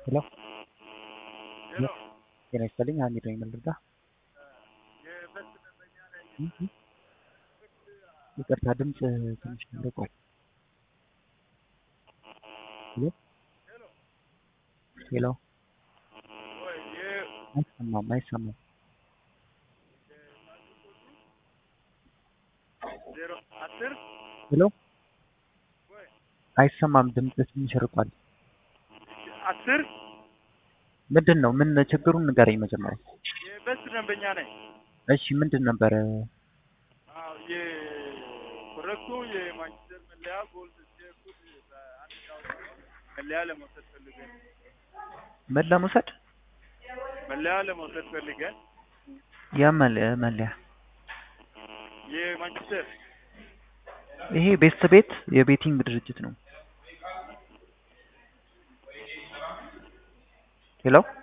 ሄሎ ሄሎ ጤና ይስጥልኝ። ሀሚድ ነኝ። ምን ልርዳ? የበስ ደንበኛ ነኝ። ይቅርታ ድምፅ ትንሽ ርቋል። ሄሎ ሄሎ ሄሎ ወይ አይሰማም። 010 ሄሎ ወይ አይሰማም። ድምፅ ትንሽ ርቋል። 10 ምንድን ነው? ምን ችግሩን ንገረኝ መጀመሪያ። የበስ ደንበኛ ነኝ። እሺ ምንድን ነበረ? አዎ የኮረኩ የማንቸስተር መለያ ጎል ተስኩት በአንድ ዳውት መለያ ለመውሰድ ፈልገን ምን ለመውሰድ? መለያ ለመውሰድ ፈልገን መለያ የማንቸስተር ይሄ ቤስት ቤት የቤቲንግ ድርጅት ነው። ሄሎ